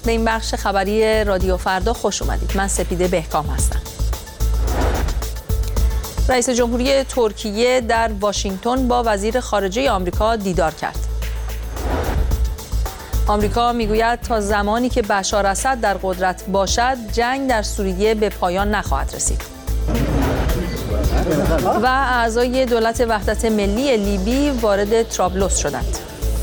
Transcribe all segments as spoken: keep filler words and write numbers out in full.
به این بخش خبری رادیو فردا خوش اومدید. من سپیده بهکام هستم. رئیس جمهوری ترکیه در واشنگتن با وزیر خارجه آمریکا دیدار کرد. آمریکا میگوید تا زمانی که بشار اسد در قدرت باشد، جنگ در سوریه به پایان نخواهد رسید. و اعضای دولت وحدت ملی لیبی وارد طرابلس شدند.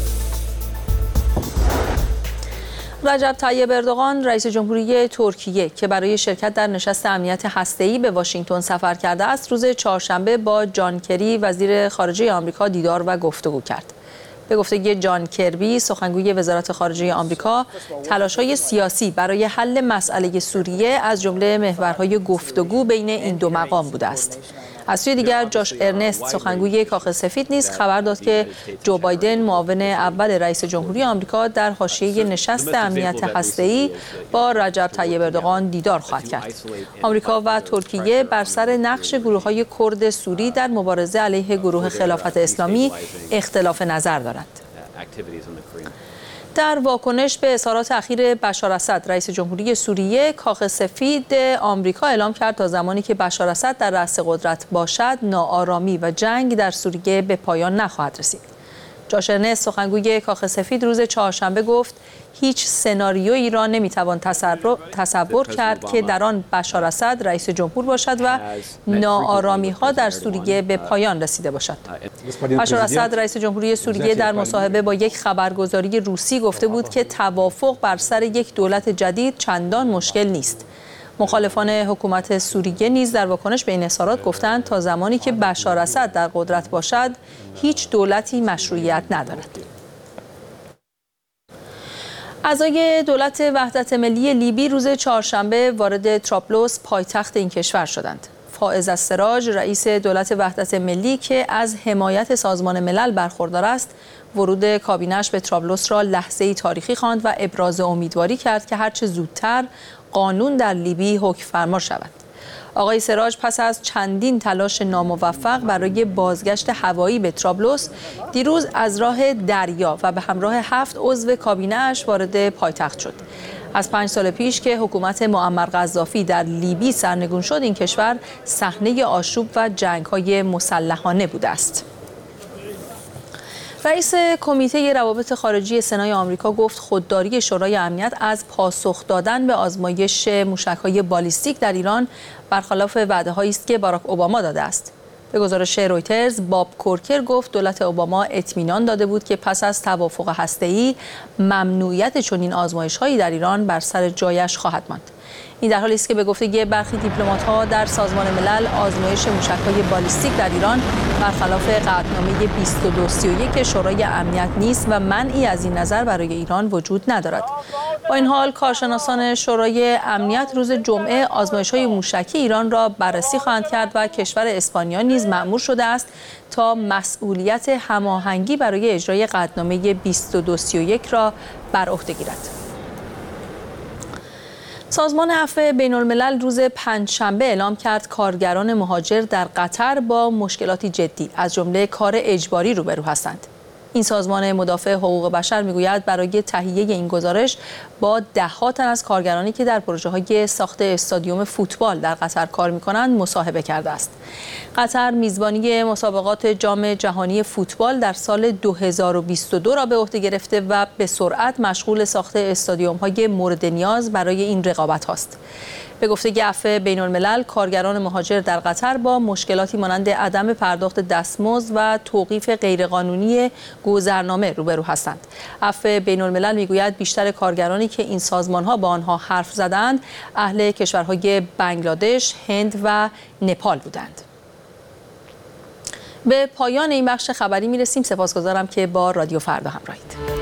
رجب طیب اردوغان رئیس جمهوری ترکیه که برای شرکت در نشست امنیت هسته‌ای به واشنگتن سفر کرده است، روز چهارشنبه با جان کری وزیر خارجه آمریکا دیدار و گفتگو کرد. به گفته جان کربی، سخنگوی وزارت خارجه آمریکا، تلاش‌های سیاسی برای حل مسئله سوریه از جمله محورهای گفتگو بین این دو مقام بوده است. از سوی دیگر جاش ارنست، سخنگوی کاخ سفید، نیز خبر داد که جو بایدن، معاون اول رئیس جمهوری آمریکا، در حاشیه نشست امنیت هسته‌ای با رجب طیب اردوغان دیدار خواهد کرد. آمریکا و ترکیه بر سر نقش گروه‌های کرد سوری در مبارزه علیه گروه خلافت اسلامی اختلاف نظر دارند. در واکنش به اظهارات اخیر بشار اسد، رئیس جمهوری سوریه، کاخ سفید آمریکا اعلام کرد تا زمانی که بشار اسد در رأس قدرت باشد، ناآرامی و جنگ در سوریه به پایان نخواهد رسید. جاش ارنست، سخنگوی کاخ سفید، روز چهارشنبه گفت هیچ سناریویی را نمیتوان تصور کرد که در آن بشار اسد رئیس جمهور باشد و ناآرامی‌ها در سوریه به پایان رسیده باشد. بشار اسد رئیس جمهوری سوریه در مصاحبه با یک خبرگزاری روسی گفته بود که توافق بر سر یک دولت جدید چندان مشکل نیست. مخالفان حکومت سوریه نیز در واکنش به این اظهارات گفتند تا زمانی که بشار اسد در قدرت باشد، هیچ دولتی مشروعیت ندارد. اعضای دولت وحدت ملی لیبی روز چهارشنبه وارد طرابلس، پایتخت این کشور شدند. فائز السراج، رئیس دولت وحدت ملی که از حمایت سازمان ملل برخوردار است، ورود کابینه‌اش به طرابلس را لحظه‌ای تاریخی خواند و ابراز امیدواری کرد که هرچه زودتر قانون در لیبی حکم فرما شود. آقای سراج پس از چندین تلاش ناموفق برای بازگشت هوایی به طرابلس، دیروز از راه دریا و به همراه هفت عضو کابینه‌اش وارد پایتخت شد. از پنج سال پیش که حکومت معمر قذافی در لیبی سرنگون شد، این کشور صحنه آشوب و جنگ‌های مسلحانه بوده است. رئیس کمیته روابط خارجی سنای آمریکا گفت خودداری شورای امنیت از پاسخ دادن به آزمایش موشک‌های بالیستیک در ایران برخلاف وعده‌هایی است که باراک اوباما داده است. به گزارش رویترز، باب کورکر گفت دولت اوباما اطمینان داده بود که پس از توافق هسته‌ای ممنوعیت چنین آزمایش‌هایی در ایران بر سر جایش خواهد ماند. این در حالی است که به گفته برخی دیپلمات‌ها در سازمان ملل، آزمایش موشک‌های بالیستیک در ایران برخلاف قطعنامه بیست و دو سی و یک شورای امنیت نیست و منعی از این نظر برای ایران وجود ندارد. با این حال، کارشناسان شورای امنیت روز جمعه آزمایش‌های موشکی ایران را بررسی خواهند کرد و کشور اسپانیا نیز مأمور شده است تا مسئولیت هماهنگی برای اجرای قطعنامه بیست و دو سی و یک را بر عهده گیرد. سازمان عفو بین‌الملل روز پنجشنبه اعلام کرد کارگران مهاجر در قطر با مشکلاتی جدی از جمله کار اجباری روبرو هستند. این سازمان مدافع حقوق بشر میگوید برای تهیه این گزارش با ده‌ها تن از کارگرانی که در پروژه‌های ساخت استادیوم فوتبال در قطر کار می‌کنند مصاحبه کرده است. قطر میزبانی مسابقات جام جهانی فوتبال در سال دو هزار و بیست و دو را به عهده گرفته و به سرعت مشغول ساخت استادیوم‌های مورد نیاز برای این رقابت هاست. به گفته عفو بین‌الملل، کارگران مهاجر در قطر با مشکلاتی مانند عدم پرداخت دستمزد و توقیف غیرقانونی گذرنامه روبرو هستند. عفو بین‌الملل میگوید بیشتر کارگرانی که این سازمان‌ها با آنها حرف زدند، اهل کشورهای بنگلادش، هند و نپال بودند. به پایان این بخش خبری میرسیم. سپاسگزارم که با رادیو فردا همراهید.